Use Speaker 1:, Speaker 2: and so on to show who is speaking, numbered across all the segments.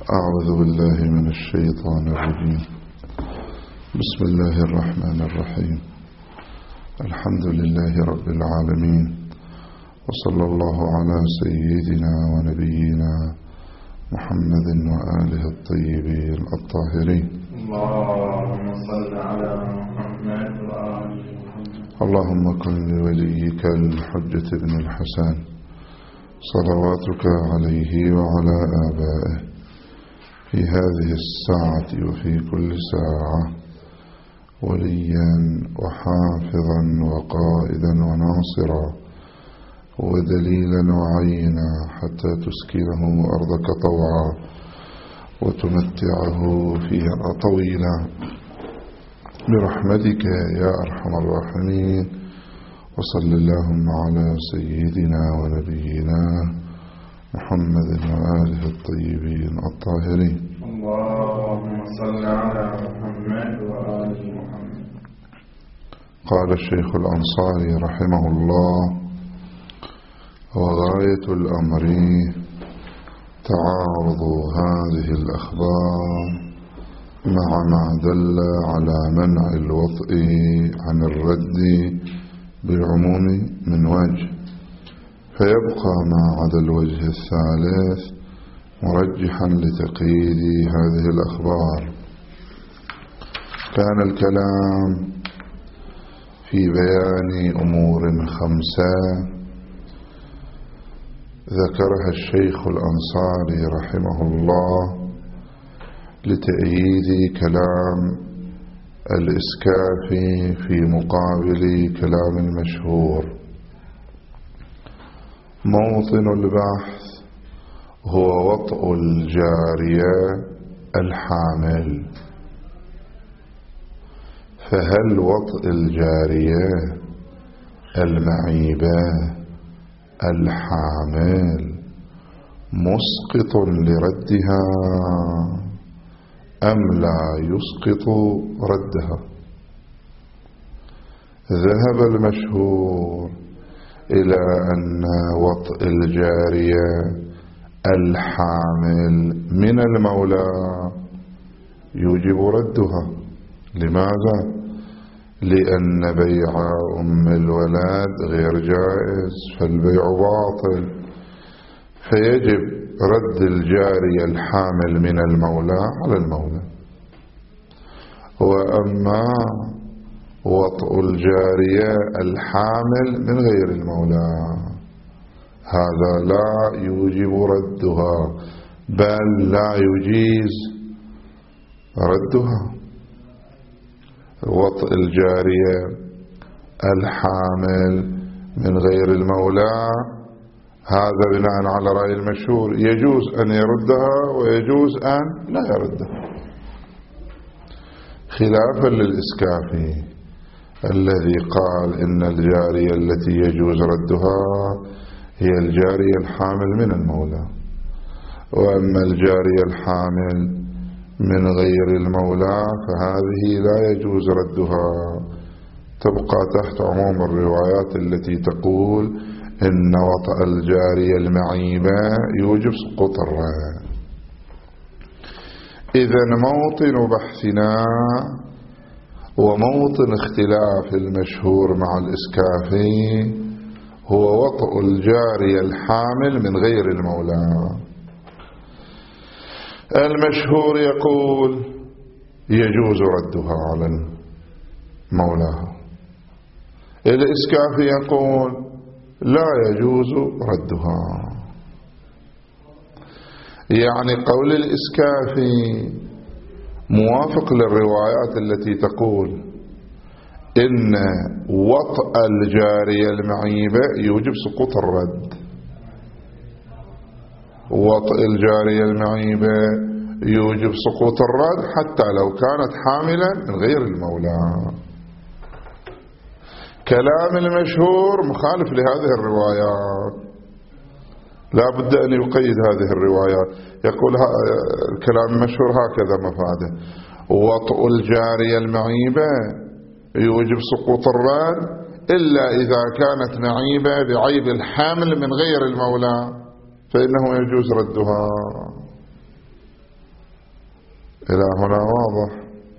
Speaker 1: أعوذ بالله من الشيطان الرجيم. بسم الله الرحمن الرحيم. الحمد لله رب العالمين، وصلى الله على سيدنا ونبينا محمد وآله الطيبين الطاهرين.
Speaker 2: اللهم صل على محمد وآله محمد.
Speaker 1: اللهم كن لوليك الحجة بن الحسن صلواتك عليه وعلى آبائه في هذه الساعة وفي كل ساعة وليا وحافظا وقائدا وناصرا ودليلا وعينا حتى تسكنه أرضك طوعا وتمتعه فيها طويلا برحمتك يا أرحم الراحمين. وصل اللهم على سيدنا ونبينا محمد وآله الطيبين الطاهرين.
Speaker 2: اللهم صل على محمد وآل محمد.
Speaker 1: قال الشيخ الأنصاري رحمه الله: وغاية الأمر تعارض هذه الأخبار مع ما دل على منع الوطء عن الرد بالعموم من وجه، فيبقى ما عدا الوجه الثالث مرجحا لتقييد هذه الأخبار. كان الكلام في بيان أمور 5 ذكرها الشيخ الأنصاري رحمه الله لتأييد كلام الإسكافي في مقابل كلام المشهور. موطن البحث هو وطء الجارية الحامل. فهل وطء الجارية المعيبة الحامل مسقط لردها أم لا يسقط ردها؟ ذهب المشهور إلى أن وطء الجارية الحامل من المولى يوجب ردها. لماذا؟ لأن بيع أم الولد غير جائز، فالبيع باطل، فيجب رد الجارية الحامل من المولى على المولى. وأما وطء الجارية الحامل من غير المولى هذا لا يوجب ردها، بل لا يجيز ردها. وطء الجارية الحامل من غير المولى هذا بناء على رأي المشهور يجوز أن يردها ويجوز أن لا يردها، خلافا للإسكافي الذي قال إن الجارية التي يجوز ردها هي الجارية الحامل من المولى، وأما الجارية الحامل من غير المولى فهذه لا يجوز ردها، تبقى تحت عموم الروايات التي تقول إن وطأ الجارية المعيبة يوجب سقوط الرد. إذن موطن بحثنا وموطن اختلاف المشهور مع الإسكافي هو وطء الجارية الحامل من غير المولى. المشهور يقول يجوز ردها على مولاها، الإسكافي يقول لا يجوز ردها. يعني قول الإسكافي موافق للروايات التي تقول إن وطأ الجارية المعيبة يوجب سقوط الرد. وطأ الجارية المعيبة يوجب سقوط الرد حتى لو كانت حاملا من غير المولى. كلام المشهور مخالف لهذه الروايات، لا بد أن يقيد هذه الروايات. يقول الكلام المشهور هكذا مفاده: وطء الجارية المعيبة يوجب سقوط الرد إلا إذا كانت معيبة بعيب الحامل من غير المولى فإنه يجوز ردها. إلى هنا واضح.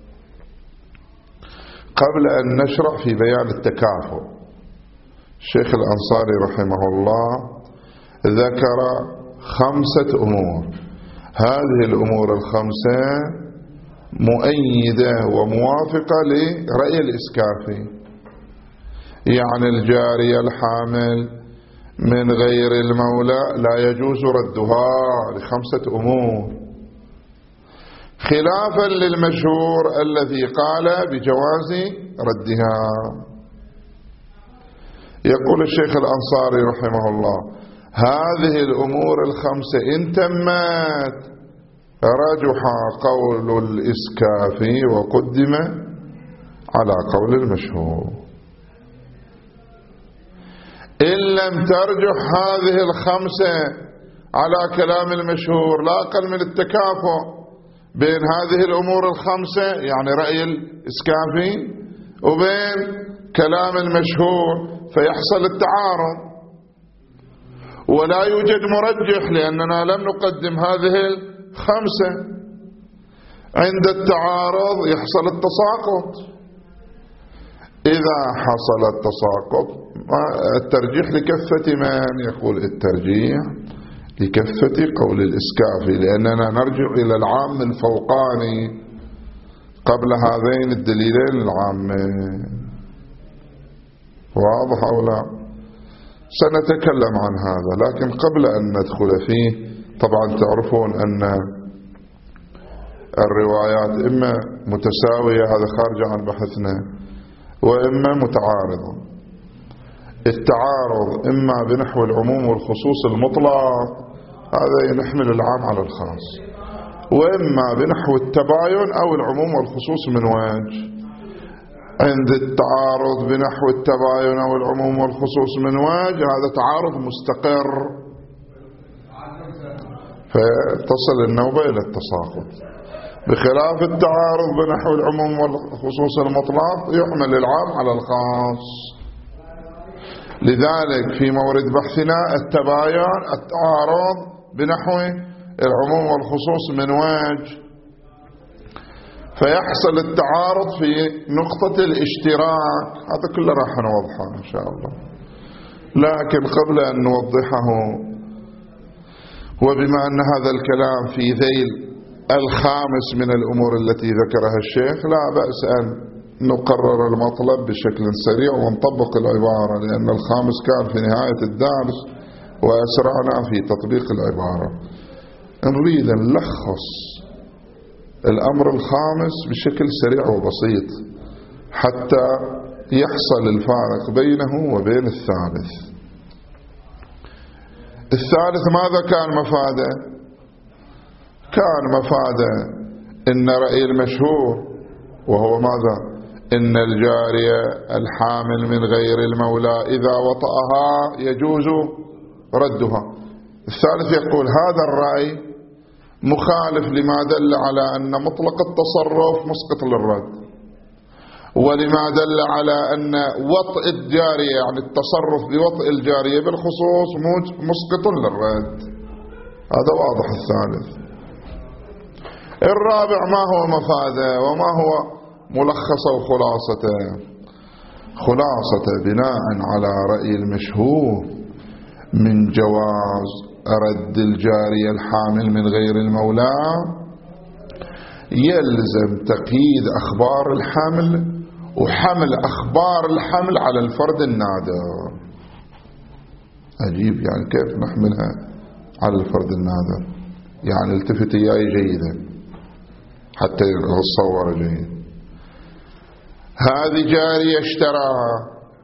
Speaker 1: قبل أن نشرع في بيان التكافؤ، الشيخ الأنصاري رحمه الله ذكر 5 أمور. هذه الأمور ال5 مؤيدة وموافقة لرأي الإسكافي. يعني الجارية الحامل من غير المولى لا يجوز ردها ل5 أمور، خلافا للمشهور الذي قال بجواز ردها. يقول الشيخ الأنصاري رحمه الله: هذه الأمور ال5 إن تمت رجح قول الإسكافي وقدم على قول المشهور. إن لم ترجح هذه ال5 على كلام المشهور لا أقل من التكافؤ بين هذه الأمور ال5، يعني رأي الإسكافي، وبين كلام المشهور، فيحصل التعارض ولا يوجد مرجح، لأننا لم نقدم هذه ال5. عند التعارض يحصل التساقط. إذا حصل التساقط الترجيح لكفة من؟ يقول الترجيح لكفة قول الإسكافي، لأننا نرجع إلى العام الفوقاني قبل هذين الدليلين العامين. واضح أو لا؟ سنتكلم عن هذا، لكن قبل أن ندخل فيه طبعا تعرفون أن الروايات إما متساوية، هذا خارج عن بحثنا، وإما متعارضة. التعارض إما بنحو العموم والخصوص المطلق، هذا نحمل العام على الخاص، وإما بنحو التباين أو العموم والخصوص من وجه. عند التعارض بنحو التباين أو العموم والخصوص من وجه هذا تعارض مستقر، فتصل النوبة إلى التساقط. بخلاف التعارض بنحو العموم والخصوص المطلق يحمل العام على الخاص. لذلك في مورد بحثنا التباين التعارض بنحو العموم والخصوص من وجه، فيحصل التعارض في نقطة الاشتراك. هذا كله راح نوضحه إن شاء الله، لكن قبل أن نوضحه، وبما أن هذا الكلام في ذيل ال5 من الأمور التي ذكرها الشيخ، لا بأس أن نقرر المطلب بشكل سريع ونطبق العبارة، لأن ال5 كان في نهاية الدرس وأسرعنا في تطبيق العبارة. نريد أن نلخص الأمر ال5 بشكل سريع وبسيط حتى يحصل الفارق بينه وبين الثالث. الثالث ماذا كان مفاده؟ كان مفاده إن رأي المشهور، وهو ماذا؟ إن الجارية الحامل من غير المولى إذا وطأها يجوز ردها. الثالث يقول هذا الرأي مخالف لما دل على أن مطلق التصرف مسقط للرد، ولما دل على أن وطء الجارية يعني التصرف بوطء الجارية بالخصوص مسقط للرد. هذا واضح. الثالث. الرابع ما هو مفاده وما هو ملخصه وخلاصته؟ خلاصته بناء على رأي المشهور من جواز رد الجارية الحامل من غير المولى يلزم تقييد أخبار الحمل وحمل أخبار الحمل على الفرد النادر. عجيب، يعني كيف نحملها على الفرد النادر؟ يعني التفت إياي جيدا حتى يتصور جيد. هذه جارية اشتراها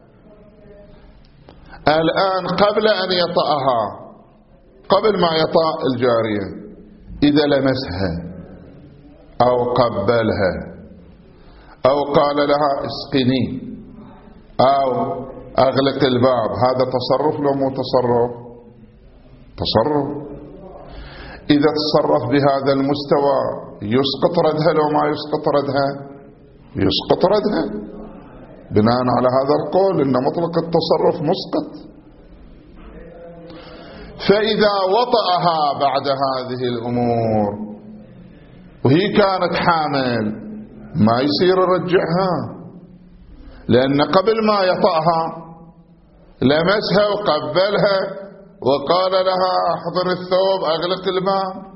Speaker 1: الآن قبل أن يطأها، قبل ما يطأ الجارية، إذا لمسها أو قبلها أو قال لها اسقني أو أغلق الباب، هذا تصرف لو مو تصرف؟ تصرف. إذا تصرف بهذا المستوى يسقط ردها لو ما يسقط ردها؟ يسقط ردها بناء على هذا القول إن مطلق التصرف مسقط. فإذا وطأها بعد هذه الأمور وهي كانت حامل ما يصير يرجعها، لأن قبل ما يطأها لمسها وقبلها وقال لها احضر الثوب اغلق الباب.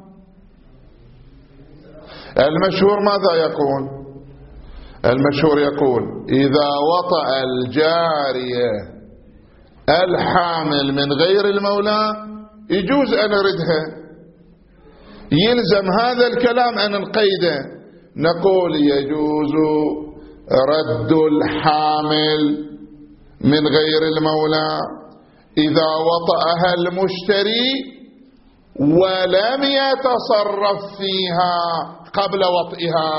Speaker 1: المشهور ماذا يقول؟ المشهور يقول إذا وطأ الجارية الحامل من غير المولى يجوز أن يردها. يلزم هذا الكلام أن نقيده، نقول يجوز رد الحامل من غير المولى إذا وطأها المشتري ولم يتصرف فيها قبل وطئها،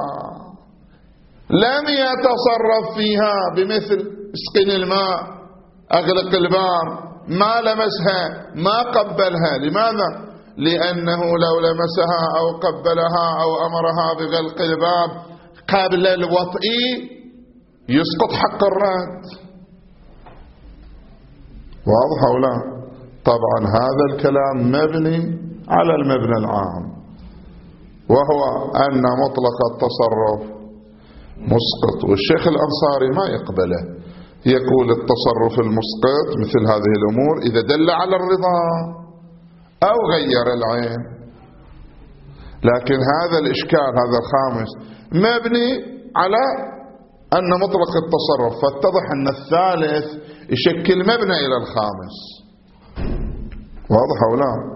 Speaker 1: لم يتصرف فيها بمثل اسقن الماء أغلق الباب، ما لمسها ما قبلها. لماذا؟ لأنه لو لمسها أو قبلها أو أمرها بغلق الباب قبل الوطء يسقط حق الرد. واضح أو لا؟ طبعا هذا الكلام مبني على المبنى العام، وهو أن مطلق التصرف مسقط، والشيخ الأنصاري ما يقبله، يقول التصرف المسقط مثل هذه الأمور إذا دل على الرضا أو غير العين. لكن هذا الإشكال هذا الخامس مبني على أن مطلق التصرف، فاتضح أن الثالث يشكل مبنى إلى الخامس. واضح أو لا؟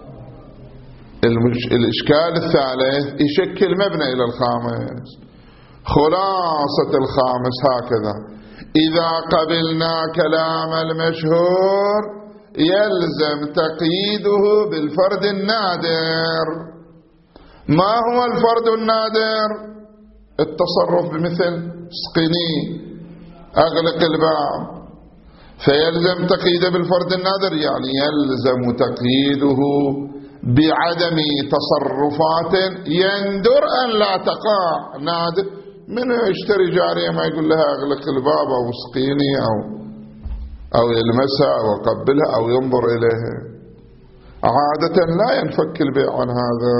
Speaker 1: الإشكال الثالث يشكل مبنى إلى الخامس. خلاصة الخامس هكذا: إذا قبلنا كلام المشهور يلزم تقييده بالفرد النادر. ما هو الفرد النادر؟ التصرف بمثل اسقني أغلق الباب، فيلزم تقييده بالفرد النادر، يعني يلزم تقييده بعدم تصرفات يندر أن لا تقع. نادر من يشتري جارية ما يقول لها أغلق الباب أو اسقيني أو يلمسها أو يقبلها أو ينظر إليها، عادة لا ينفك البيع عن هذا.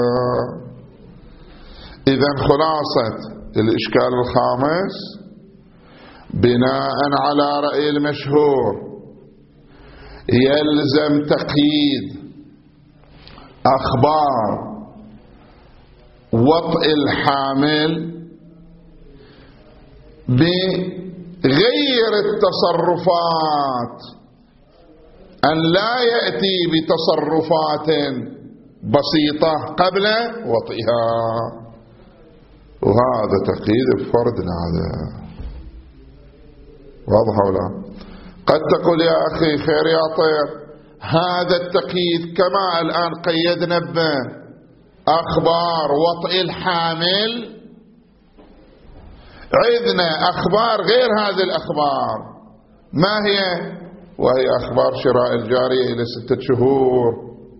Speaker 1: إذن خلاصة الإشكال الخامس بناء على رأي المشهور يلزم تقييد أخبار وطئ الحامل بغير التصرفات، أن لا يأتي بتصرفات بسيطة قبل وطئها، وهذا تقييد بفرد نادر. واضح ولا؟ قد تقول يا أخي خير يا طير، هذا التقييد كما الآن قيدنا به أخبار وطئ الحامل، عندنا أخبار غير هذه الأخبار. ما هي؟ وهي أخبار شراء الجارية إلى 6 شهور،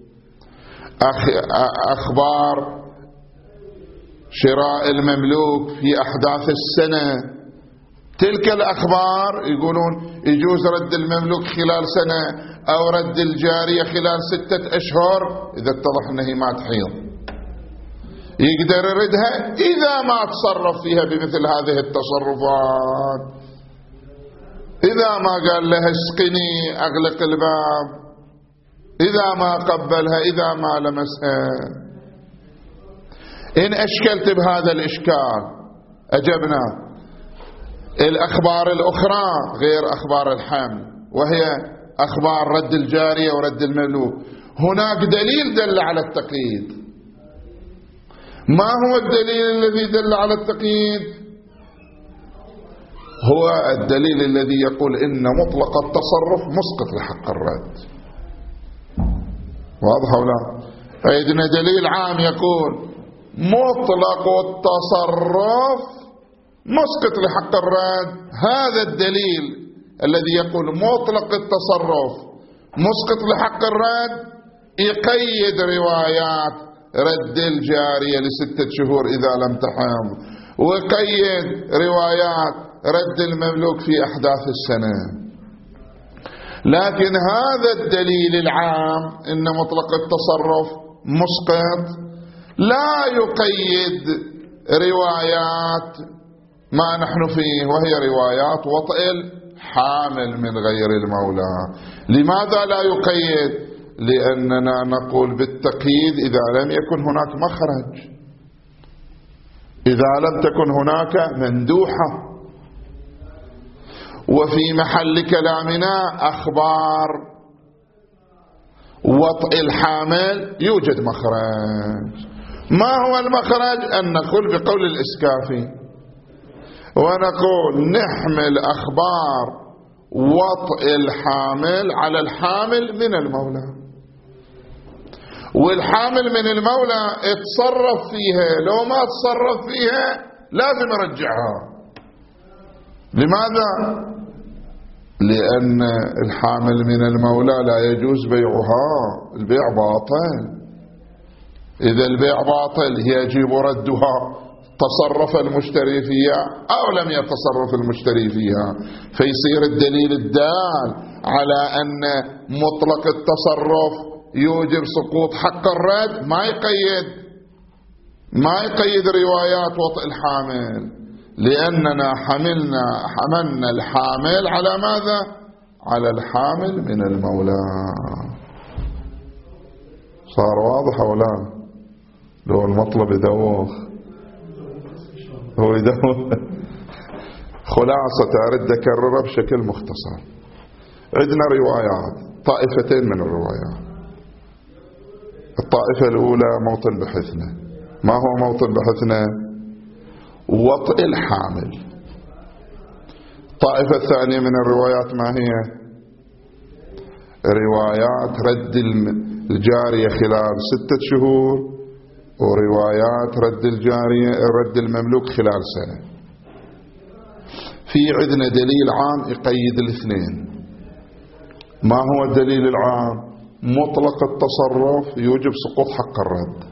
Speaker 1: أخبار شراء المملوك في أحداث السنة. تلك الأخبار يقولون يجوز رد المملوك خلال سنة أو رد الجارية خلال 6 أشهر إذا اتضح أنه ما تحيض، يقدر يردها إذا ما تصرف فيها بمثل هذه التصرفات. إذا ما قال لها اسقني أغلق الباب، إذا ما قبلها، إذا ما لمسها. إن أشكلت بهذا الإشكال أجبنا. الأخبار الأخرى غير أخبار الحمل، وهي أخبار رد الجارية ورد المملوك، هناك دليل دل على التقييد. ما هو الدليل الذي دل على التقييد؟ هو الدليل الذي يقول إن مطلق التصرف مسقط لحق الرد. واضح ولا؟ عندنا دليل عام يقول مطلق التصرف مسقط لحق الرد. هذا الدليل الذي يقول مطلق التصرف مسقط لحق الرد يقيد روايات رد الجارية ل6 شهور إذا لم تحمل، وقيد روايات رد المملوك في أحداث السنة. لكن هذا الدليل العام إن مطلق التصرف مسقط لا يقيد روايات ما نحن فيه، وهي روايات وطئ الحامل من غير المولى. لماذا لا يقيد؟ لأننا نقول بالتقييد إذا لم يكن هناك مخرج، إذا لم تكن هناك مندوحة. وفي محل كلامنا أخبار وطئ الحامل يوجد مخرج. ما هو المخرج؟ أن نقول بقول الإسكافي ونقول نحمل أخبار وطئ الحامل على الحامل من المولى، والحامل من المولى اتصرف فيها، لو ما اتصرف فيها لازم يرجعها. لماذا؟ لأن الحامل من المولى لا يجوز بيعها، البيع باطل. إذا البيع باطل يجب ردها، تصرف المشتري فيها أو لم يتصرف المشتري فيها، فيصير الدليل الدال على أن مطلق التصرف يوجب سقوط حق الرد ما يقيد روايات وطئ الحامل، لأننا حملنا الحامل على ماذا؟ على الحامل من المولى. صار واضح أو لا؟ لو المطلب يدوخ هو يدوخ. خلاصة أريد أكررها بشكل مختصر. عندنا روايات، طائفتين من الروايات. الطائفة الأولى موطن بحثنا. ما هو موطن بحثنا؟ وطئ الحامل. الطائفة الثانية من الروايات ما هي؟ روايات رد الجارية خلال 6 شهور، وروايات رد المملوك خلال سنة. في عندنا دليل عام يقيد الاثنين. ما هو الدليل العام؟ مطلق التصرف يوجب سقوط حق الرد.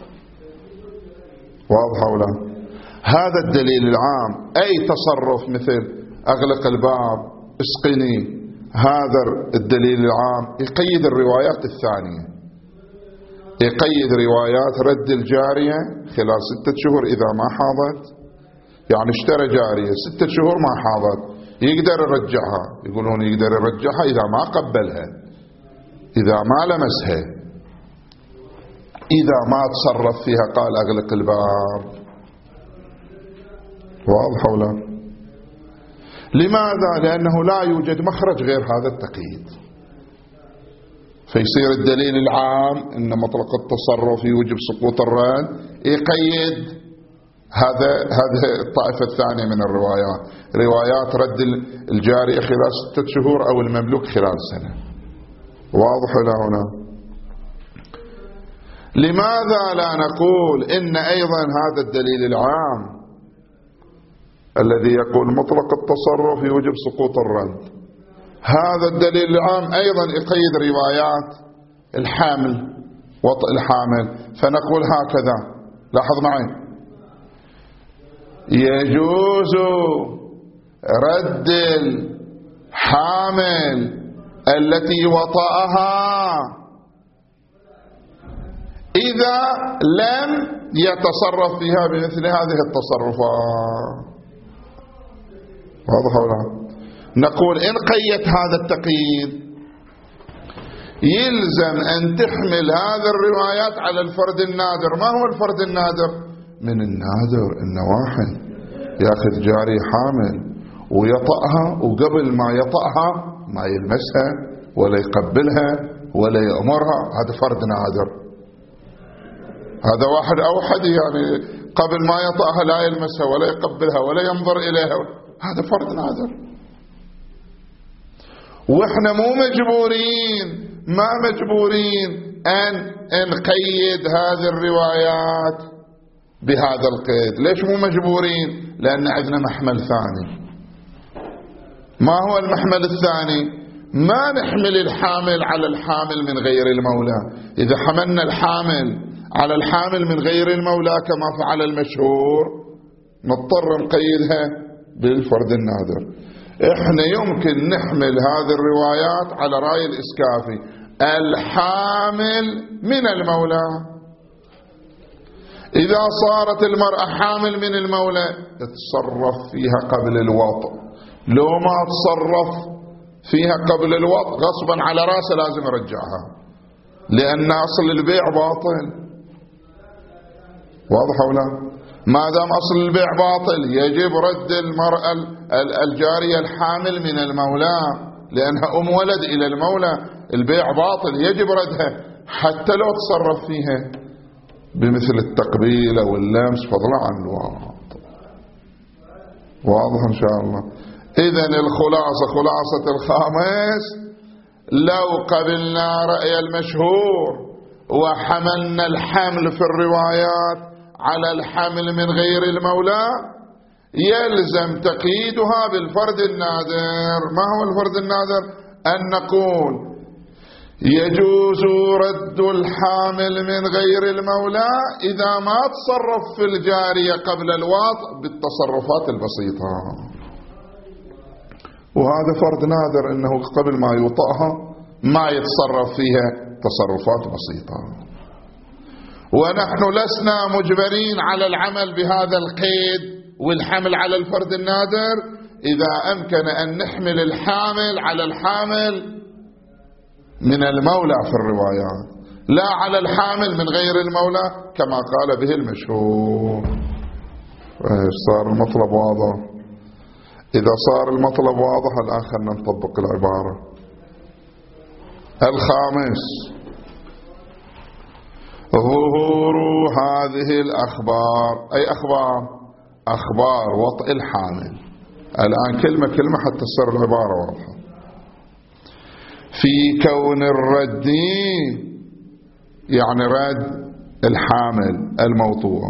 Speaker 1: واضح ولا؟ هذا الدليل العام، أي تصرف مثل أغلق الباب، اسقني، هذا الدليل العام يقيد الروايات الثانية، يقيد روايات رد الجارية خلال 6 شهور إذا ما حاضت. يعني اشترى جارية 6 شهور ما حاضت، يقدر يرجعها. يقولون يقدر يرجعها إذا ما قبلها، إذا ما لمسها، إذا ما تصرف فيها قال أغلق الباب. واضح ولا؟ لماذا؟ لأنه لا يوجد مخرج غير هذا التقييد. فيصير الدليل العام أن مطلق التصرف يوجب سقوط الرد يقيد هذا الطائفة الثانية من الروايات، روايات رد الجارية خلال 6 شهور أو المملوك خلال سنة. واضح ولا هنا؟ لماذا لا نقول إن أيضا هذا الدليل العام الذي يقول مطلق التصرف يوجب سقوط الرد، هذا الدليل العام أيضا يقيد روايات الحامل وطئ الحامل، فنقول هكذا. لاحظ معي، يجوز رد الحامل التي وطأها إذا لم يتصرف فيها بمثل هذه التصرفات. واضح ولا؟ نقول إن قيدت هذا التقييد يلزم أن تحمل هذه الروايات على الفرد النادر. ما هو الفرد النادر؟ من النادر إن واحد يأخذ جاري حامل ويطأها، وقبل ما يطأها ما يلمسها ولا يقبلها ولا يأمرها، هذا فرد نادر. هذا واحد أوحد، يعني قبل ما يطأها لا يلمسها ولا يقبلها ولا ينظر إليها، هذا فرد نادر. وإحنا ما مجبورين أن نقيد هذه الروايات بهذا القيد. ليش مو مجبورين؟ لأن عندنا محمل ثاني. ما هو المحمل الثاني؟ ما نحمل الحامل على الحامل من غير المولى. إذا حملنا الحامل على الحامل من غير المولى كما فعل المشهور نضطر نقيدها بالفرد النادر. احنا يمكن نحمل هذه الروايات على رأي الإسكافي، الحامل من المولى. إذا صارت المرأة حامل من المولى اتصرف فيها قبل الوطء، لو ما تصرف فيها قبل الوطء غصبا على راسه لازم يرجعها، لأن أصل البيع باطل. واضح ولا؟ ما دام أصل البيع باطل يجب رد المرأة الجارية الحامل من المولى، لأنها أم ولد إلى المولى، البيع باطل يجب ردها حتى لو تصرف فيها بمثل التقبيل أو اللمس فضلا عن الوطء. واضح إن شاء الله؟ إذن الخلاصة، خلاصة الخامس: لو قبلنا رأي المشهور وحملنا الحمل في الروايات على الحمل من غير المولى يلزم تقييدها بالفرد النادر. ما هو الفرد النادر؟ أن نقول يجوز رد الحامل من غير المولى إذا ما تصرف في الجارية قبل الوطء بالتصرفات البسيطة، وهذا فرد نادر أنه قبل ما يوطأها ما يتصرف فيها تصرفات بسيطة. ونحن لسنا مجبرين على العمل بهذا القيد والحمل على الفرد النادر إذا أمكن أن نحمل الحامل على الحامل من المولى في الروايات، لا على الحامل من غير المولى كما قال به المشهور. صار المطلب واضح؟ إذا صار المطلب واضح الآن خلنا نطبق العبارة. الخامس: ظهور هذه الأخبار. أي أخبار؟ أخبار وطئ الحامل. الآن كلمة كلمة حتى تصير العبارة واضحة. في كون الرد يعني رد الحامل الموطوء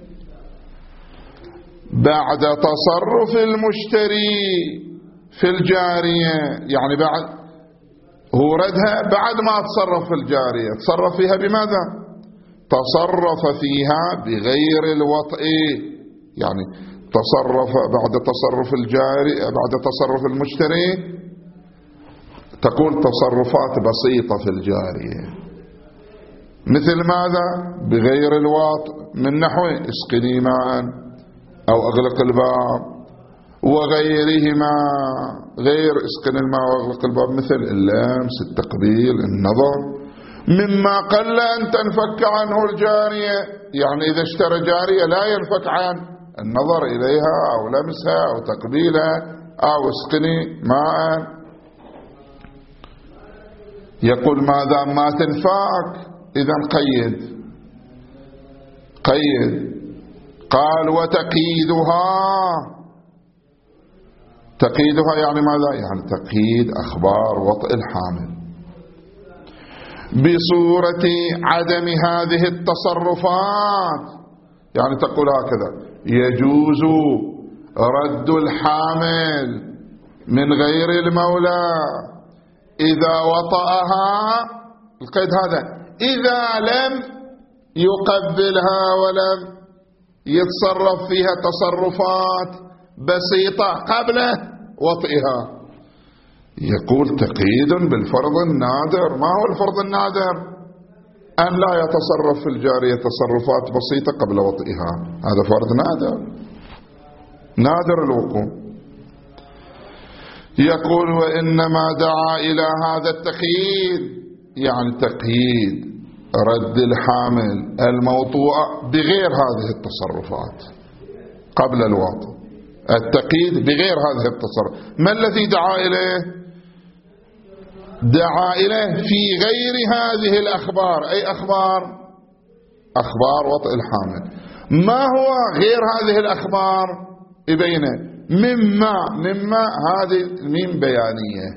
Speaker 1: بعد تصرف المشتري في الجارية، يعني بعد هو ردها بعد ما تصرف في الجارية. تصرف فيها بماذا؟ تصرف فيها بغير الوطء، يعني تصرف بعد تصرف الجارية، بعد تصرف المشتري تقول تصرفات بسيطة في الجارية، مثل ماذا؟ بغير الوطء، من نحو اسقني ماء أو أغلق الباب وغيرهما. غير اسقني الماء وأغلق الباب مثل اللمس، التقبيل، النظر، مما قل أن تنفك عنه الجارية. يعني إذا اشترى جارية لا ينفك عن النظر إليها أو لمسها أو تقبيلها أو اسقني ماء. يقول ما دام ما تنفاك إذن قيد. قال وتقييدها. تقييدها يعني ماذا؟ يعني تقييد أخبار وطئ الحامل بصورة عدم هذه التصرفات. يعني تقول هكذا: يجوز رد الحامل من غير المولى إذا وطأها، القيد هذا، إذا لم يقبلها ولم يتصرف فيها تصرفات بسيطة قبل وطئها. يقول تقييد بالفرض النادر. ما هو الفرض النادر؟ أن لا يتصرف في الجارية تصرفات بسيطة قبل وطئها، هذا فرض نادر الوقوع. يقول وإنما دعا إلى هذا التقييد، يعني تقييد رد الحامل الموطوءة بغير هذه التصرفات قبل الوطء. التقييد بغير هذه التصرفات. ما الذي دعا إليه؟ دعا إليه في غير هذه الأخبار. أي أخبار؟ أخبار وطئ الحامل. ما هو غير هذه الأخبار؟ يبينه مما هذه الميم بيانية،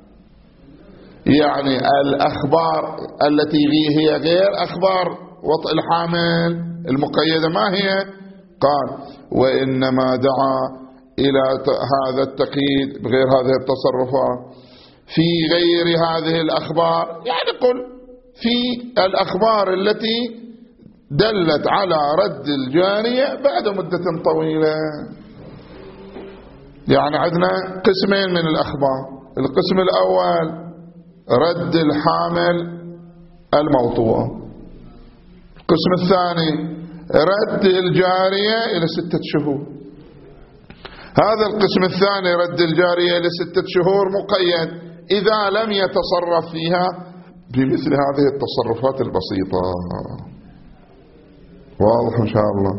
Speaker 1: يعني الأخبار التي هي غير أخبار وطئ الحامل المقيدة ما هي؟ قال وإنما دعا إلى هذا التقييد بغير هذه التصرفات في غير هذه الأخبار، يعني قل في الأخبار التي دلت على رد الجارية بعد مدة طويلة. يعني عندنا قسمين من الأخبار: القسم الأول رد الحامل الموطوء، القسم الثاني رد الجارية إلى 6 شهور. هذا القسم الثاني رد الجارية إلى 6 شهور مقيد إذا لم يتصرف فيها بمثل هذه التصرفات البسيطة. واضح إن شاء الله.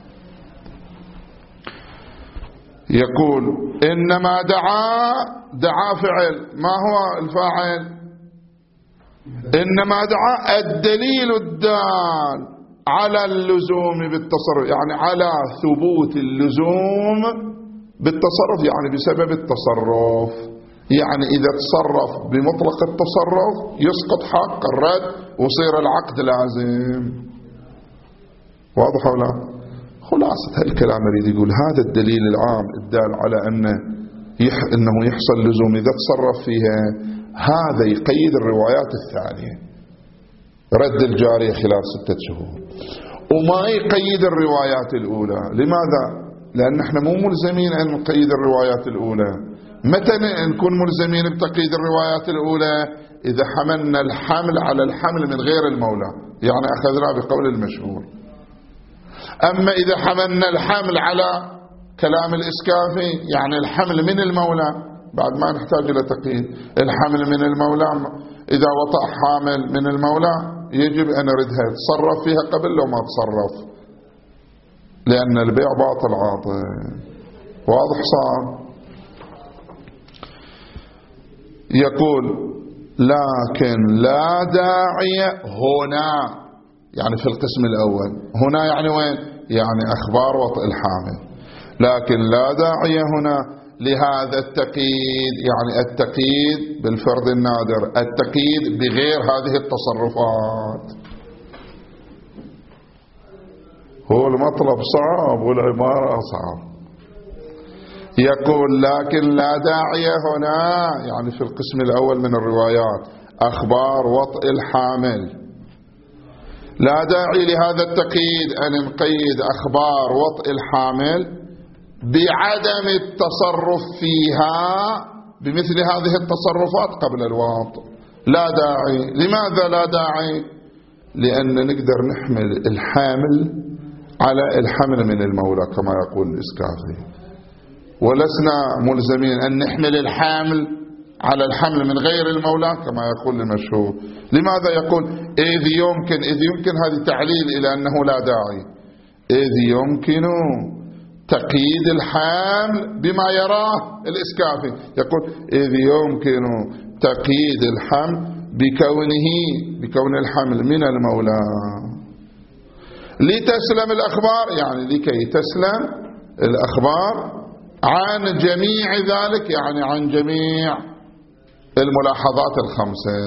Speaker 1: يقول إنما دعا فعل، ما هو الفاعل؟ إنما دعا الدليل الدال على اللزوم بالتصرف، يعني على ثبوت اللزوم بالتصرف، يعني بسبب التصرف. يعني إذا تصرف بمطلق التصرف يسقط حق الرد وصير العقد لازم. واضح ولا؟ خلاصة هالكلام يريد يقول هذا الدليل العام الدال على أنه يحصل لزوم إذا تصرف فيها، هذا يقيد الروايات الثانية رد الجارية خلال 6 شهور، وما يقيد الروايات الأولى. لماذا؟ لأن احنا مو ملزمين أن نقيد الروايات الأولى. متى نكون ملزمين بتقييد الروايات الأولى؟ إذا حملنا الحمل على الحمل من غير المولى، يعني أخذنا بقول المشهور. أما إذا حملنا الحمل على كلام الإسكافي، يعني الحمل من المولى، بعد ما نحتاج إلى تقييد. الحمل من المولى إذا وطأ حامل من المولى يجب أن نردها، تصرف فيها قبل لو ما تصرف، لأن البيع باطل عاطل. واضح صار؟ يقول لكن لا داعي هنا، يعني في القسم الأول. هنا يعني وين؟ يعني أخبار وطئ الحامل. لكن لا داعي هنا لهذا التقييد، يعني التقييد بالفرد النادر، التقييد بغير هذه التصرفات. هو المطلب صعب والعبارة أصعب. يقول لكن لا داعي هنا، يعني في القسم الأول من الروايات أخبار وطئ الحامل، لا داعي لهذا التقييد أن نقيد أخبار وطئ الحامل بعدم التصرف فيها بمثل هذه التصرفات قبل الوطء. لا داعي. لماذا لا داعي؟ لأن نقدر نحمل الحامل على الحمل من المولى كما يقول الإسكافي، ولسنا ملزمين أن نحمل الحامل على الحمل من غير المولى كما يقول المشهور. لماذا يقول إذ يمكن هذه تعليل إلى أنه لا داعي. إذ يمكن تقييد الحمل بما يراه الإسكافي. يقول إذ يمكن تقييد الحمل بكون الحمل من المولى لتسلم الأخبار، يعني لكي تسلم الأخبار عن جميع ذلك، يعني عن جميع الملاحظات الخمسة.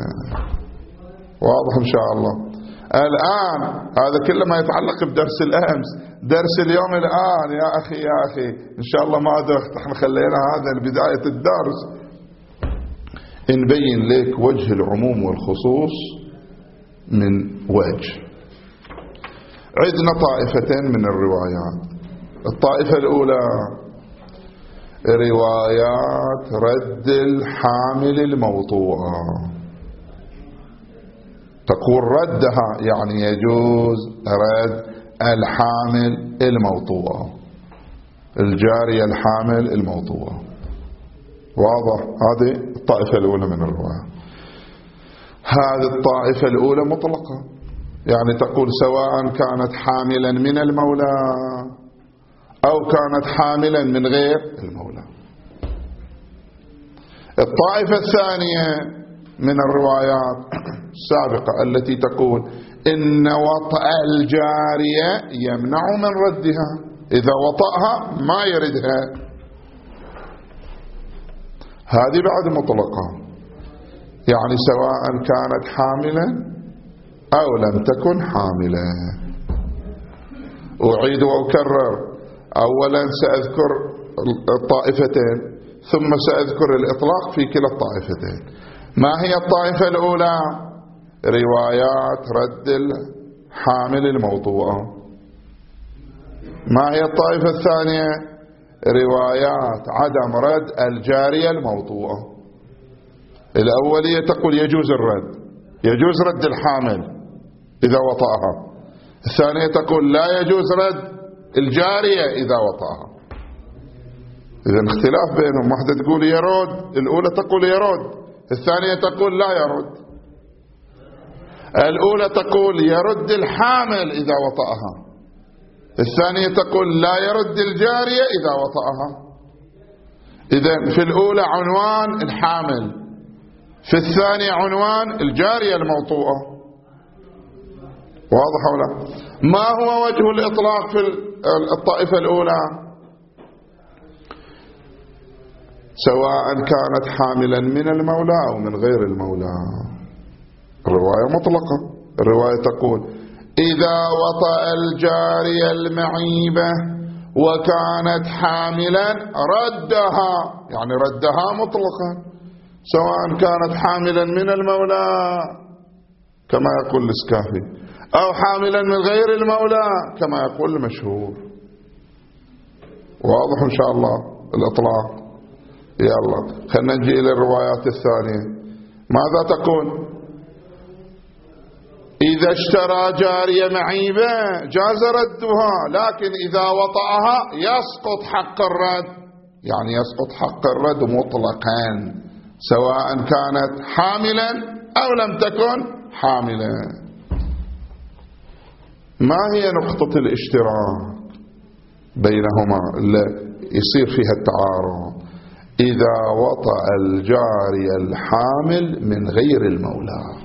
Speaker 1: واضح إن شاء الله. الآن هذا كله ما يتعلق بدرس الأمس، درس اليوم الآن يا أخي إن شاء الله ما دخت، احنا خلينا هذا بداية الدرس نبين لك وجه العموم والخصوص من وجه. عندنا طائفتين من الروايات. الطائفة الأولى روايات رد الحامل الموطوءة، تقول ردها يعني يجوز رد الحامل الموطوءة، الجارية الحامل الموطوءة. واضح؟ هذه الطائفة الأولى من الرواية. هذه الطائفة الأولى مطلقة، يعني تقول سواء كانت حاملا من المولى أو كانت حاملا من غير المولى. الطائفة الثانية من الروايات السابقة التي تقول إن وطأ الجارية يمنع من ردها، إذا وطأها ما يردها، هذه بعد مطلقة، يعني سواء كانت حاملا أو لم تكن حاملة. أعيد وأكرر، أولا سأذكر الطائفتين ثم سأذكر الإطلاق في كلا الطائفتين. ما هي الطائفة الأولى؟ روايات رد الحامل الموطوءة. ما هي الطائفة الثانية؟ روايات عدم رد الجارية الموطوءة. الأولية تقول يجوز الرد، يجوز رد الحامل إذا وطأها. الثانية تقول لا يجوز رد الجارية إذا وطأها. إذن اختلاف بينهم، واحدة تقول يرد، الأولى تقول يرد، الثانية تقول لا يرد. الأولى تقول يرد الحامل إذا وطأها، الثانية تقول لا يرد الجارية إذا وطأها. إذن في الأولى عنوان الحامل، في الثانية عنوان الجارية الموطوءة. واضح ولا؟ ما هو وجه الإطلاق في الطائفة الأولى؟ سواء كانت حاملا من المولى أو من غير المولى. الرواية مطلقة، الرواية تقول إذا وطأ الجارية المعيبة وكانت حاملا ردها، يعني ردها مطلقا، سواء كانت حاملا من المولى كما يقول الإسكافي أو حاملا من غير المولى كما يقول المشهور. واضح إن شاء الله الإطلاق. يلا خلنا نجي إلى الروايات الثانية. ماذا تقول؟ إذا اشترى جارية معيبة جاز ردها، لكن إذا وطأها يسقط حق الرد، يعني يسقط حق الرد مطلقا سواء كانت حاملا أو لم تكن حاملا. ما هي نقطة الاشتراك بينهما اللي يصير فيها التعارض؟ إذا وطأ الجارية الحامل من غير المولى.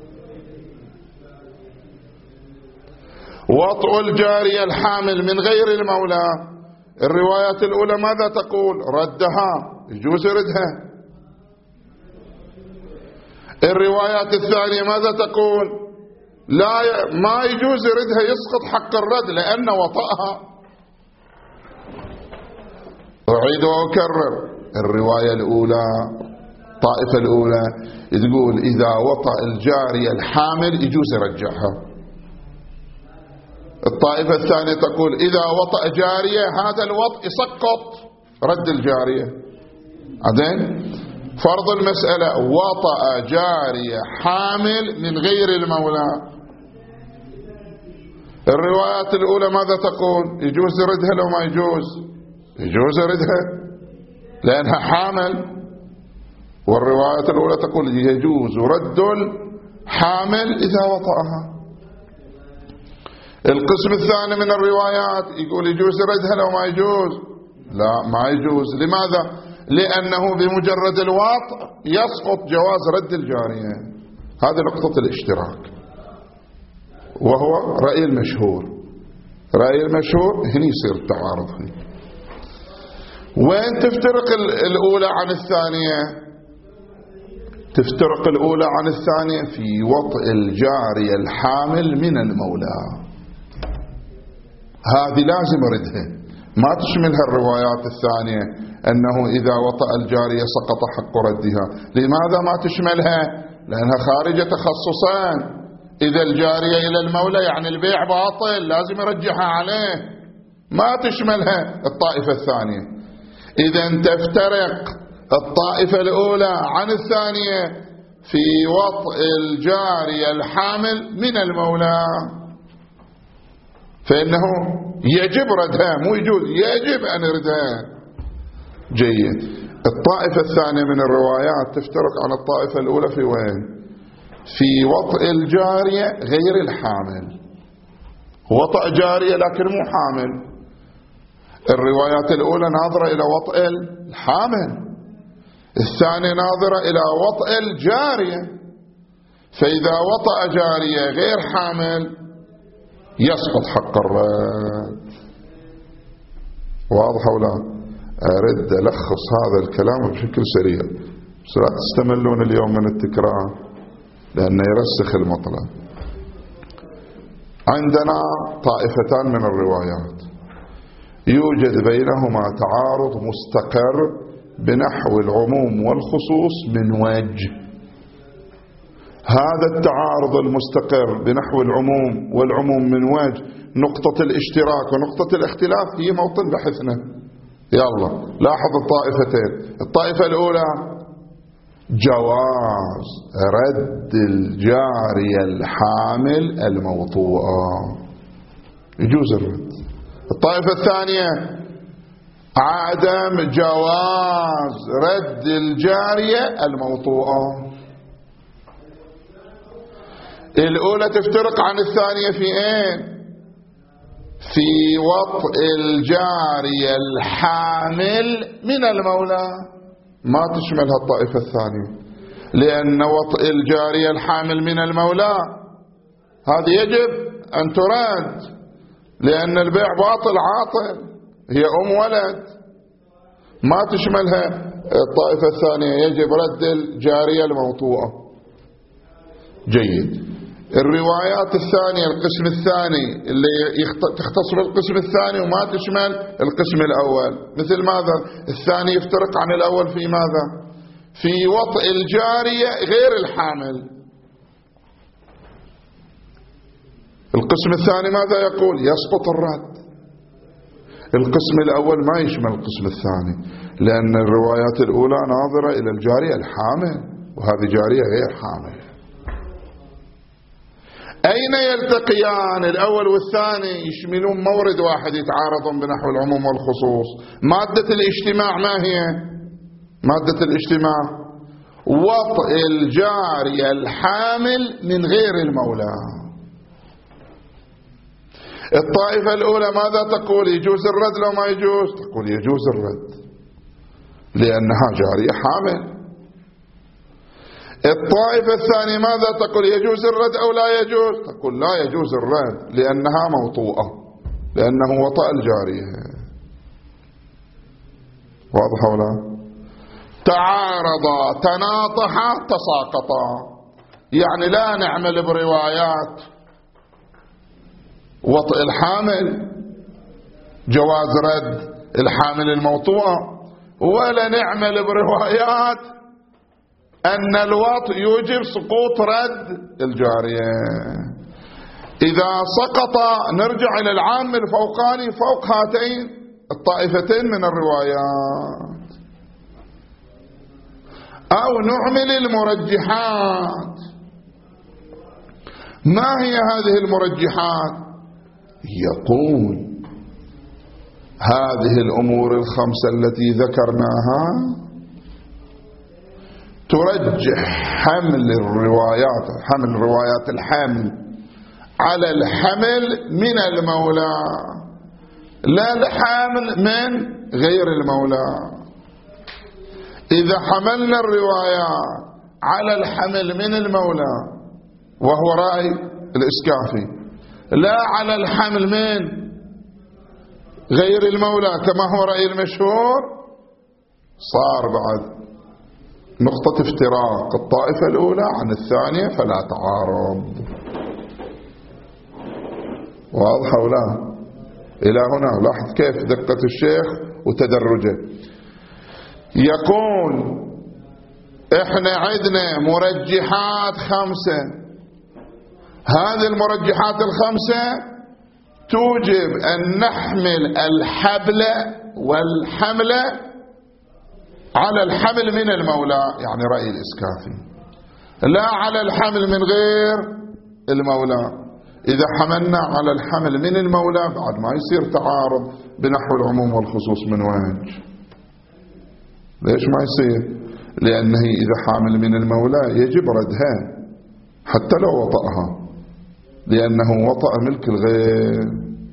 Speaker 1: وطأ الجارية الحامل من غير المولى، الروايات الأولى ماذا تقول؟ ردها، يجوز ردها. الروايات الثانية ماذا تقول؟ لا، ما يجوز ردها، يسقط حق الرد لأن وطأها. أعيد وأكرر، الرواية الأولى الطائفة الأولى تقول إذا وطأ الجارية الحامل يجوز يرجعها. الطائفة الثانية تقول إذا وطأ جارية هذا الوطء يسقط رد الجارية. بعدين فرض المسألة وطأ جارية حامل من غير المولى، الروايات الأولى ماذا تقول؟ يجوز ردها لو ما يجوز؟ يجوز ردها لأنها حامل. والروايات الأولى تقول يجوز رد الحامل إذا وطأها. القسم الثاني من الروايات يقول يجوز ردها لو ما يجوز؟ لا، ما يجوز. لماذا؟ لأنه بمجرد الوطء يسقط جواز رد الجارية. هذه نقطة الاشتراك، وهو رأي المشهور. رأي المشهور هنا يصير التعارض. هنا وين تفترق الأولى عن الثانية؟ تفترق الأولى عن الثانية في وطء الجارية الحامل من المولى. هذه لازم ردها، ما تشملها الروايات الثانية أنه إذا وطأ الجارية سقط حق ردها. لماذا ما تشملها؟ لأنها خارجة تخصصان. إذا الجارية إلى المولى يعني البيع باطل، لازم يرجعها عليه، ما تشملها الطائفة الثانية. إذن تفترق الطائفة الأولى عن الثانية في وطء الجارية الحامل من المولى، فإنه يجب ردها، مو يجوز، يجب أن يردها. جيد. الطائفة الثانية من الروايات تفترق عن الطائفة الأولى في وين؟ في وطء الجارية غير الحامل. وطأ جارية لكن مو حامل. الروايات الأولى ناظرة إلى وطء الحامل، الثانية ناظرة إلى وطء الجارية. فإذا وطأ جارية غير حامل يسقط حق الرد. واضح ولا؟ أرد ألخص هذا الكلام بشكل سريع، بس لا تستملون اليوم من التكرار لأنه يرسخ المطلب. عندنا طائفتان من الروايات يوجد بينهما تعارض مستقر بنحو العموم والخصوص من وجه. هذا التعارض المستقر بنحو العموم والعموم من وجه نقطة الاشتراك ونقطة الاختلاف هي موطن بحثنا. يلا لاحظ الطائفتين. الطائفة الأولى جواز رد الجارية الحامل الموطوءة. يجوز الرد. الطائفة الثانية عدم جواز رد الجارية الموطوءة. الأولى تفترق عن الثانية في ايه؟ في وطء الجارية الحامل من المولى، ما تشملها الطائفة الثانية، لأن وطء الجارية الحامل من المولى هذه يجب أن ترد، لأن البيع باطل عاطل، هي ولد، ما تشملها الطائفة الثانية، يجب رد الجارية الموطوءة. جيد. الروايات الثانية القسم الثاني اللي تختص بالقسم الثاني وما تشمل القسم الأول، مثل ماذا؟ الثاني يفترق عن الأول في ماذا؟ في وطء الجارية غير الحامل. القسم الثاني ماذا يقول؟ يسقط الرد. القسم الأول ما يشمل القسم الثاني، لأن الروايات الأولى ناظرة إلى الجارية الحامل، وهذه جارية غير حامل. أين يلتقيان الأول والثاني؟ يشملون مورد واحد، يتعارضون بنحو العموم والخصوص. مادة الاجتماع ما هي؟ مادة الاجتماع وطء الجارية الحامل من غير المولى. الطائفة الأولى ماذا تقول؟ يجوز الرد لو ما يجوز؟ تقول يجوز الرد لأنها جارية حامل. الطائفة الثانية ماذا تقول؟ يجوز الرد أو لا يجوز؟ تقول لا يجوز الرد لأنها موطوءة، لأنه وطأ الجارية. واضح ولا؟ تعارضا تناطحا تساقطا، يعني لا نعمل بروايات وطئ الحامل جواز رد الحامل الموطوءة، ولا نعمل بروايات أن الوطء يوجب سقوط رد الجارية. إذا سقط نرجع إلى العام الفوقاني فوق هاتين الطائفتين من الروايات، أو نعمل المرجحات. ما هي هذه المرجحات؟ يقول هذه الأمور الخمسة التي ذكرناها ترجح حمل الروايات، حمل روايات الحمل على الحمل من المولى، لا الحامل من غير المولى. إذا حملنا الروايات على الحمل من المولى، وهو رأي الإسكافي، لا على الحمل من غير المولى كما هو رأي المشهور، صار بعد نقطة افتراق الطائفة الأولى عن الثانية، فلا تعارض. واضح ولا؟ إلى هنا لاحظ كيف دقة الشيخ وتدرجه. يقول احنا عندنا مرجحات خمسة، هذه المرجحات الخمسة توجب أن نحمل الحبل والحمل على الحمل من المولى، يعني رأي الإسكافي، لا على الحمل من غير المولى. إذا حملنا على الحمل من المولى بعد ما يصير تعارض بنحو العموم والخصوص من وجه. ليش ما يصير؟ لأنه إذا حامل من المولى يجب ردها حتى لو وطأها، لأنه وطأ ملك الغير.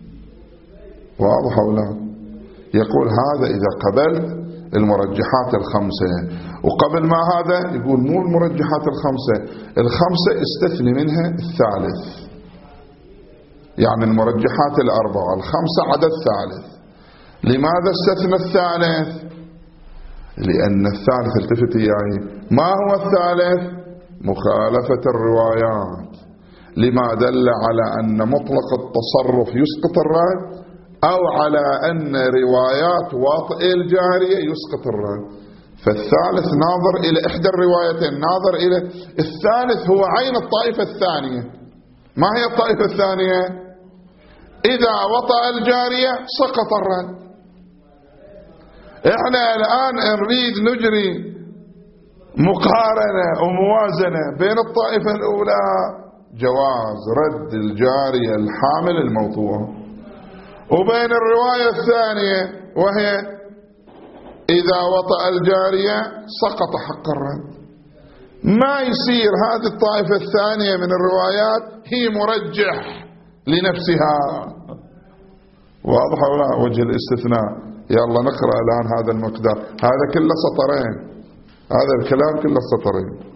Speaker 1: واضح ولا؟ يقول هذا إذا قبلت المرجحات الخمسة. وقبل ما هذا يقول مو المرجحات الخمسة استثني منها الثالث، يعني المرجحات الأربعة الخمسة عدد ثالث. لماذا استثنى الثالث؟ لأن الثالث، التفت إياي، ما هو الثالث؟ مخالفة الروايات لما دل على أن مطلق التصرف يسقط الرد، أو على أن روايات واطئ الجارية يسقط الرد. فالثالث ناظر إلى إحدى الروايتين، ناظر إلى الثالث هو عين الطائفة الثانية. ما هي الطائفة الثانية؟ إذا وطأ الجارية سقط الرد. إحنا الآن نريد نجري مقارنة وموازنة بين الطائفة الأولى جواز رد الجارية الحامل الموطوءة، وبين الرواية الثانية وهي إذا وطأ الجارية سقط حق الرد. ما يصير هذه الطائفة الثانية من الروايات هي مرجح لنفسها. واضح ولا؟ وجه الاستثناء. يلا نقرأ الآن هذا المقدار، هذا كله سطرين، هذا الكلام كله سطرين.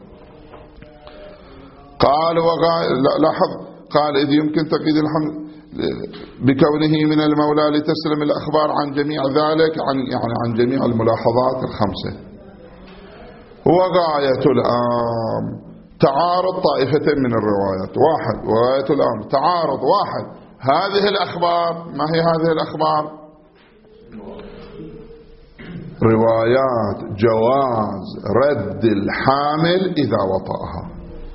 Speaker 1: قال لاحظ، قال إذ يمكن تقييد الحمل بكونه من المولى لتسلم الأخبار عن جميع ذلك، عن جميع الملاحظات الخمسة. وغاية الأمر تعارض طائفتين من الروايات. واحد، وغاية الأمر تعارض واحد هذه الأخبار. ما هي هذه الأخبار؟ روايات جواز رد الحامل إذا وطأها،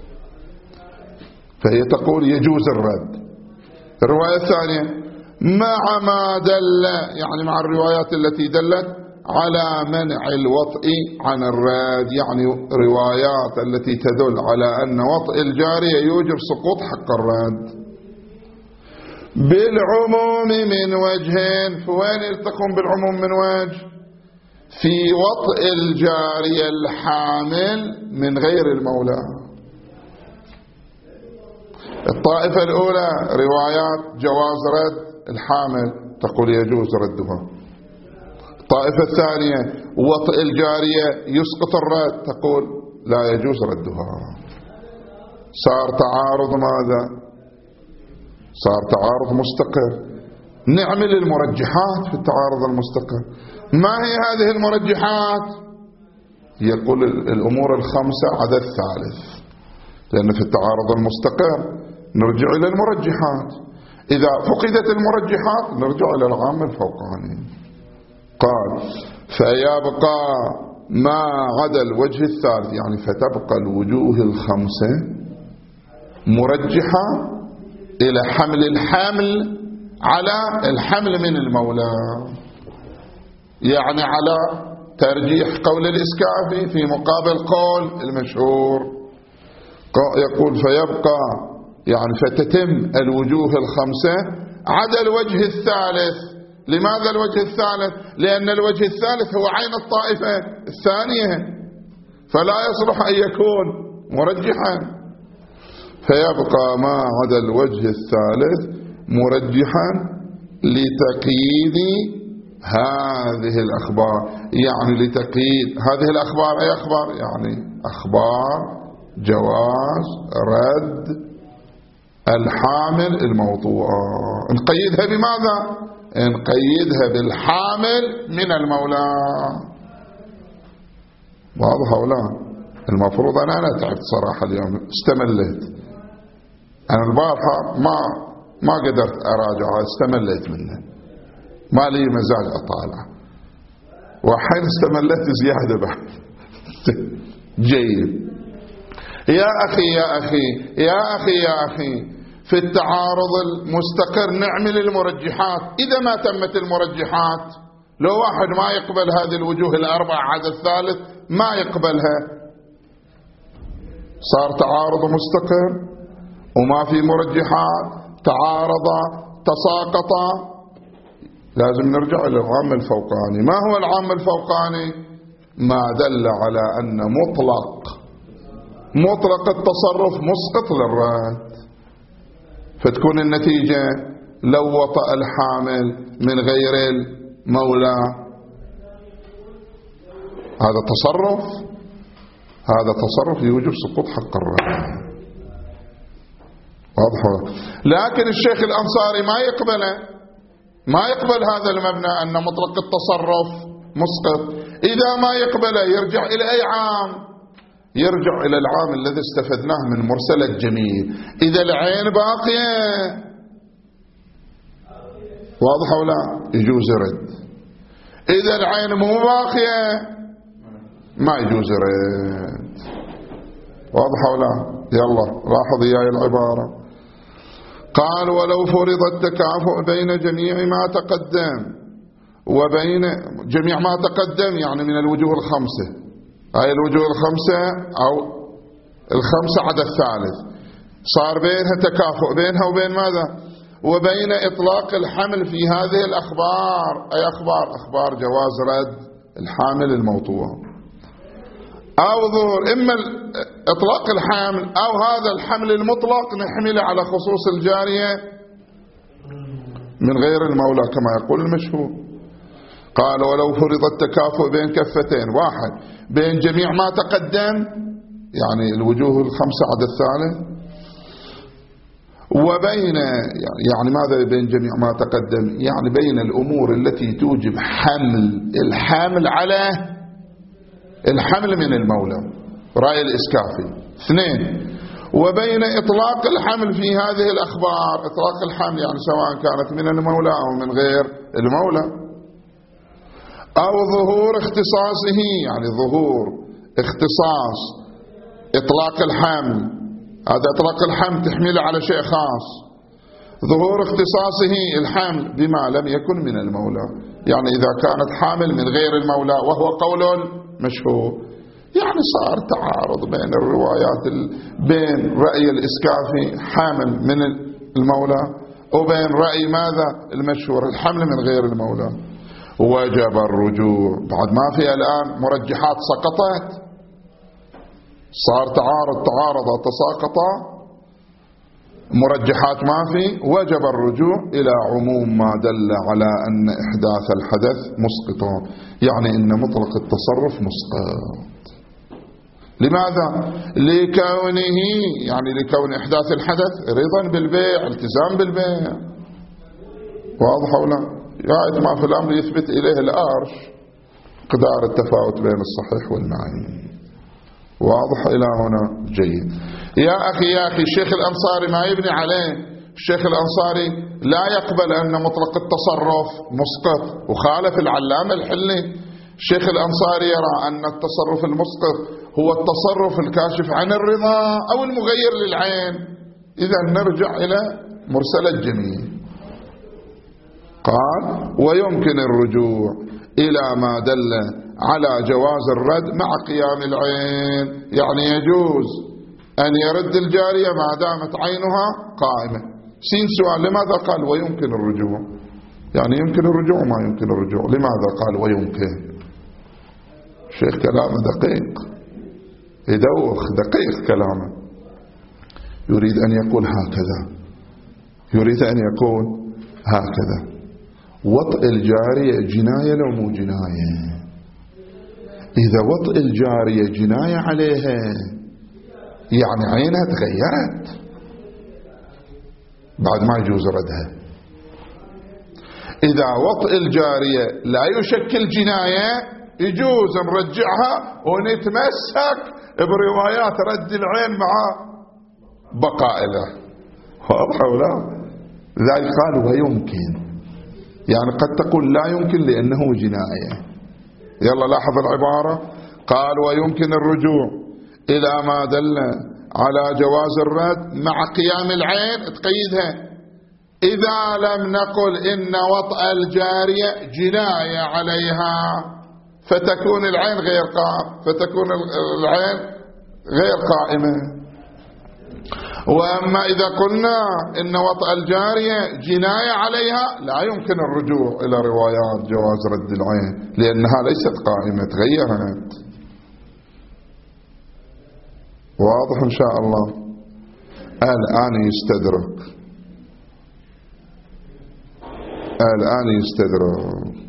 Speaker 1: فهي تقول يجوز الرد. الرواية الثانية مع ما دل، يعني مع الروايات التي دلت على منع الوطء عن الرد، يعني روايات التي تدل على أن وطء الجارية يوجب سقوط حق الرد بالعموم من وجهين. فوين يلتقون بالعموم من وجه؟ في وطء الجارية الحامل من غير المولى. الطائفة الأولى روايات جواز رد الحامل، تقول يجوز ردها. الطائفة الثانية وطء الجارية يسقط الرد، تقول لا يجوز ردها. صار تعارض. ماذا؟ صار تعارض مستقر. نعمل المرجحات في التعارض المستقر. ما هي هذه المرجحات؟ يقول الأمور الخمسة عدا الثالث، لأن في التعارض المستقر نرجع إلى المرجحات. إذا فقدت المرجحات نرجع إلى العام الفوقاني. قال فيبقى ما عدا الوجه الثالث، يعني فتبقى الوجوه الخمسة مرجحة إلى حمل الحمل على الحمل من المولى، يعني على ترجيح قول الإسكافي في مقابل قول المشهور. يقول فيبقى يعني فتتم الوجوه الخمسة عدا الوجه الثالث. لماذا الوجه الثالث؟ لأن الوجه الثالث هو عين الطائفة الثانية، فلا يصلح أن يكون مرجحا. فيبقى ما عدا الوجه الثالث مرجحا لتقييد هذه الأخبار، يعني لتقييد هذه الأخبار. أي أخبار؟ يعني أخبار جواز رد الحامل الموضوعة. نقيدها بماذا؟ نقيدها بالحامل من المولى. واضح ولا؟ المفروض أنا تعبت صراحة اليوم، استمليت. أنا البارحة ما قدرت أراجعها، استمليت منها، ما لي مزاج أطالع، وحين استمليت زيادة بعد. جيد يا أخي يا أخي يا أخي يا أخي، في التعارض المستقر نعمل المرجحات. إذا ما تمت المرجحات، لو واحد ما يقبل هذه الوجوه الأربعة عدا الثالث ما يقبلها، صار تعارض مستقر وما في مرجحات، تعارض تساقط. لازم نرجع إلى العام الفوقاني. ما هو العام الفوقاني؟ ما دل على أن مطلق التصرف مسقط للرد، فتكون النتيجة لو وطأ الحامل من غير المولى هذا تصرف يوجب سقوط حق الرد. واضح؟ لكن الشيخ الأنصاري ما يقبل هذا المبنى أن مطلق التصرف مسقط. إذا ما يقبله يرجع إلى أي عام؟ يرجع إلى العام الذي استفدناه من مرسل الجميل. إذا العين باقية، واضح ولا؟ يجوز رد. إذا العين مو باقية ما يجوز رد. واضح ولا؟ يلا لاحظ يا العبارة. قال ولو فرض التكافؤ بين جميع ما تقدم وبين جميع ما تقدم، يعني من الوجوه الخمسة، هاي الوجوه الخمسة أو الخمسة عدا الثالث، صار بينها تكافؤ بينها وبين ماذا؟ وبين إطلاق الحمل في هذه الأخبار. أي أخبار جواز رد الحامل الموطوء، أو ظهور إما إطلاق الحمل أو هذا الحمل المطلق نحمله على خصوص الجارية من غير المولى كما يقول المشهور. قال ولو فرض التكافؤ بين كفتين، واحد بين جميع ما تقدم يعني الوجوه الخمسة عدد الثالث، وبين يعني ماذا بين جميع ما تقدم؟ يعني بين الأمور التي توجب حمل الحامل على الحمل من المولى، رأي الإسكافي. اثنين، وبين إطلاق الحمل في هذه الأخبار. إطلاق الحمل يعني سواء كانت من المولى أو من غير المولى، أو ظهور اختصاصه يعني ظهور اختصاص إطلاق الحمل. هذا إطلاق الحمل تحميله على شيء خاص، ظهور اختصاصه الحمل بما لم يكن من المولى. يعني إذا كانت حامل من غير المولى وهو قول مشهور، يعني صار تعارض بين الروايات بين رأي الإسكافي حامل من المولى وبين رأي ماذا المشهور الحمل من غير المولى، وجب الرجوع. بعد ما في الآن مرجحات سقطت، صار تعارض تساقط، مرجحات ما في، وجب الرجوع إلى عموم ما دل على أن إحداث الحدث مسقط، يعني إن مطلق التصرف مسقط. لماذا؟ لكونه يعني لكون إحداث الحدث رضا بالبيع، التزام بالبيع. واضح ولا؟ يعني ما في الأمر يثبت إليه الآرش قدار التفاوت بين الصحيح والمعين. واضح إلى هنا؟ جيد. يا أخي الشيخ الأنصاري ما يبني عليه. الشيخ الأنصاري لا يقبل أن مطلق التصرف مسقط، وخالف العلامة الحلي. الشيخ الأنصاري يرى أن التصرف المسقط هو التصرف الكاشف عن الرضا أو المغير للعين. إذا نرجع إلى مرسل الجميع. قال ويمكن الرجوع إلى ما دل على جواز الرد مع قيام العين، يعني يجوز أن يرد الجارية ما دامت عينها قائمة. سين سؤال لماذا قال ويمكن الرجوع؟ يعني يمكن الرجوع ما يمكن الرجوع، لماذا قال ويمكن؟ الشيخ كلامه دقيق، يدوخ دقيق كلامه. يريد أن يقول هكذا، يريد أن يقول هكذا: وطئ الجارية جناية لو مو جناية؟ إذا وطئ الجارية جناية عليها يعني عينها تغيرت، بعد ما يجوز ردها. إذا وطئ الجارية لا يشكل جناية يجوز نرجعها ونتمسك بروايات رد العين مع بقائله. واضح ولا؟ ذلك قال ويمكن، يعني قد تقول لا يمكن لأنه جناية. يلا لاحظ العبارة، قال ويمكن الرجوع إلى ما دل على جواز الرد مع قيام العين، تقيدها إذا لم نقل إن وطأ الجارية جناية عليها فتكون العين غير قائمة، فتكون العين غير قائمة. وأما إذا قلنا إن وطأ الجارية جناية عليها لا يمكن الرجوع إلى روايات جواز رد العين لأنها ليست قائمة، تغيرت. واضح إن شاء الله؟ الآن يستدرك، الآن يستدرك.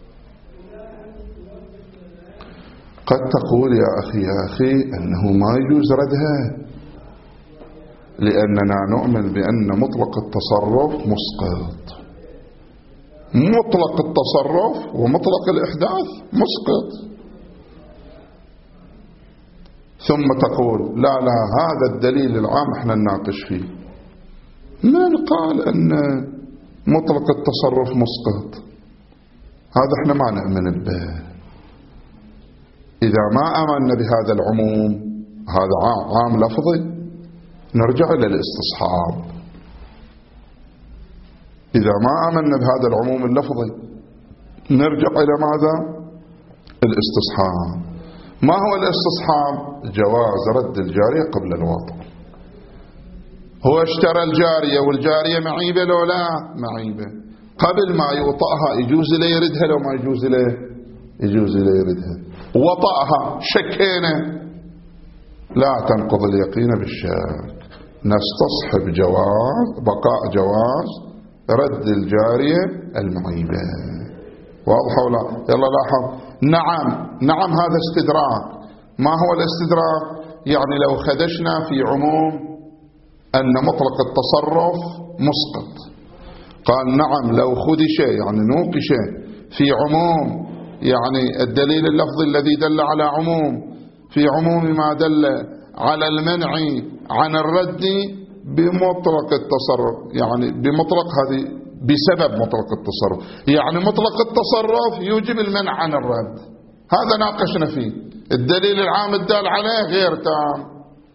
Speaker 1: قد تقول يا أخي أنه ما يجوز ردها لأننا نؤمن بأن مطلق التصرف مسقط، مطلق التصرف ومطلق الإحداث مسقط. ثم تقول لا هذا الدليل العام احنا نناقش فيه. من قال أن مطلق التصرف مسقط؟ هذا احنا ما نؤمن به. إذا ما آمنا بهذا العموم، هذا عام لفظي، نرجع إلى الاستصحاب. إذا ما آمنا بهذا العموم اللفظي نرجع إلى ماذا؟ الاستصحاب. ما هو الاستصحاب؟ جواز رد الجارية قبل الوطء. هو اشترى الجارية والجارية معيبة لو لا معيبة، قبل ما يوطأها يجوز له يردها لو ما يجوز له يجوز له يردها، وطأها شكينا لا تنقض اليقين بالشك، نستصحب جواز بقاء جواز رد الجارية المعيبة. واضح ولا؟ يلا لاحظ. نعم هذا استدراك. ما هو الاستدراك؟ يعني لو خدشنا في عموم أن مطلق التصرف مسقط، قال نعم لو خدش يعني نوقش في عموم، يعني الدليل اللفظي الذي دل على عموم، في عموم ما دل على المنع عن الرد بمطلق التصرف، يعني بمطلق هذه بسبب مطلق التصرف، يعني مطلق التصرف يوجب المنع عن الرد، هذا ناقشنا فيه. الدليل العام الدال عليه غير تام،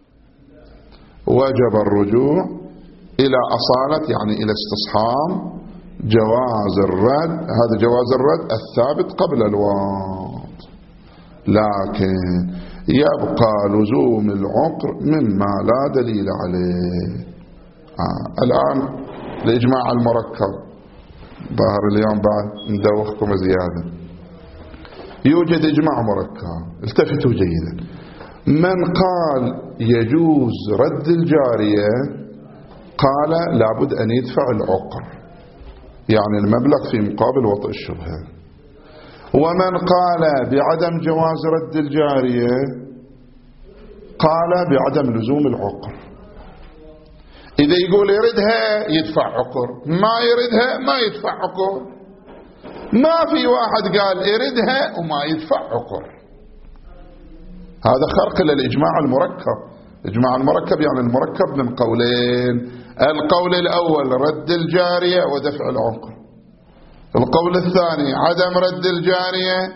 Speaker 1: وجب الرجوع إلى أصالة يعني إلى استصحاب جواز الرد، هذا جواز الرد الثابت قبل الوقت، لكن يبقى لزوم العقر مما لا دليل عليه. الآن الإجماع المركب، ظاهر اليوم بعد ندوخكم زيادة. يوجد إجماع مركب، التفتوا جيدا. من قال يجوز رد الجارية قال لابد أن يدفع العقر، يعني المبلغ في مقابل وطئ الشبهة. ومن قال بعدم جواز رد الجارية قال بعدم لزوم العقر. إذا يقول يردها يدفع عقر، ما يردها ما يدفع عقر، ما في واحد قال يردها وما يدفع عقر. هذا خرق للإجماع المركب. الإجماع المركب يعني المركب من قولين، القول الأول رد الجارية ودفع العقر، القول الثاني عدم رد الجارية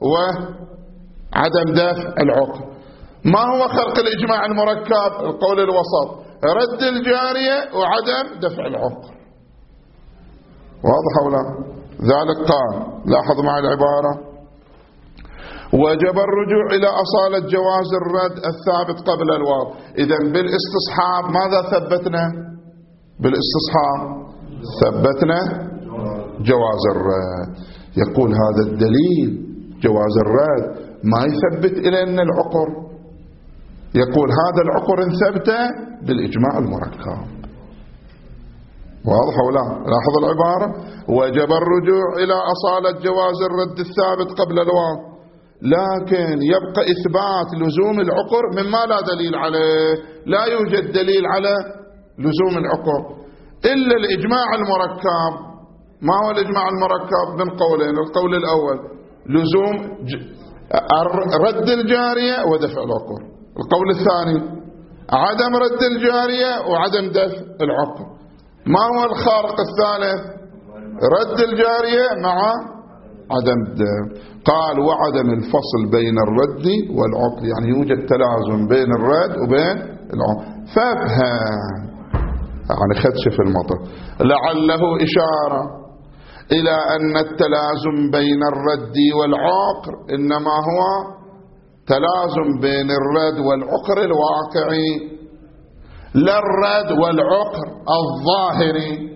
Speaker 1: وعدم دفع العقر. ما هو خرق الإجماع المركب؟ القول الوسط، رد الجارية وعدم دفع العقر. واضح أو لا؟ ذلك قال، لاحظ مع العبارة، وجب الرجوع إلى أصالة جواز الرد الثابت قبل الواو. إذن بالاستصحاب ماذا ثبتنا؟ بالاستصحاب ثبتنا جواز الرد. يقول هذا الدليل جواز الرد ما يثبت إلينا العقر، يقول هذا العقر انثبت بالإجماع المركب. واضح ولا؟ لاحظ العبارة، وجب الرجوع إلى أصالة جواز الرد الثابت قبل الواو، لكن يبقى إثبات لزوم العقر مما لا دليل عليه. لا يوجد دليل على لزوم العقر إلا الإجماع المركب. ما هو الإجماع المركب؟ من قولين، القول الأول لزوم رد الجارية ودفع العقر، القول الثاني عدم رد الجارية وعدم دفع العقر. ما هو الخارق الثالث؟ رد الجارية مع عدم الدفع. قال وعدم الفصل بين الرد والعقر، يعني يوجد تلازم بين الرد وبين العقر. فافهم يعني خدش في المطر، لعله إشارة إلى أن التلازم بين الرد والعقر إنما هو تلازم بين الرد والعقر الواقعي، لا الرد والعقر الظاهري.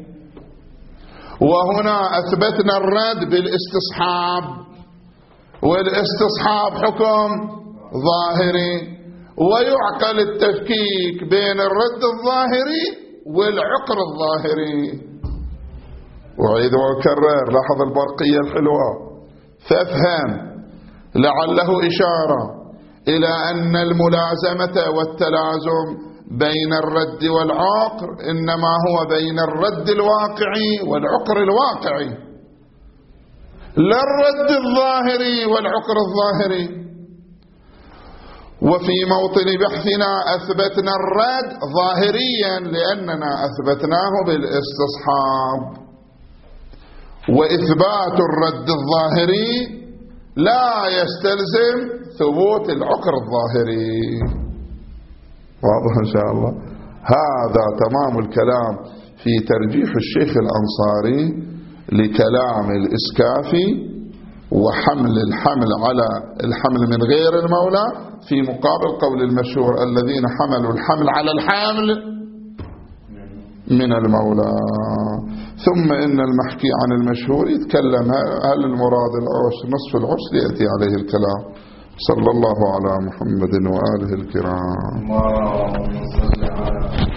Speaker 1: وهنا أثبتنا الرد بالاستصحاب، والاستصحاب حكم ظاهري، ويعقل التفكيك بين الرد الظاهري والعقر الظاهري. وعيد وكرر، لاحظ البرقية الحلوة. فافهم لعله إشارة إلى أن الملازمة والتلازم بين الرد والعقر إنما هو بين الرد الواقعي والعقر الواقعي، لا الرد الظاهري والعقر الظاهري. وفي موطن بحثنا أثبتنا الرد ظاهريا لأننا أثبتناه بالاستصحاب، وإثبات الرد الظاهري لا يستلزم ثبوت العقر الظاهري. واضح إن شاء الله؟ هذا تمام الكلام في ترجيح الشيخ الأنصاري لكلام الإسكافي وحمل الحمل على الحمل من غير المولى في مقابل قول المشهور الذين حملوا الحمل على الحمل من المولى. ثم إن المحكي عن المشهور يتكلم هل المراد العشر نصف العشر يأتي عليه الكلام. صلى الله على محمد وآله الكرام.
Speaker 2: اللهم صل على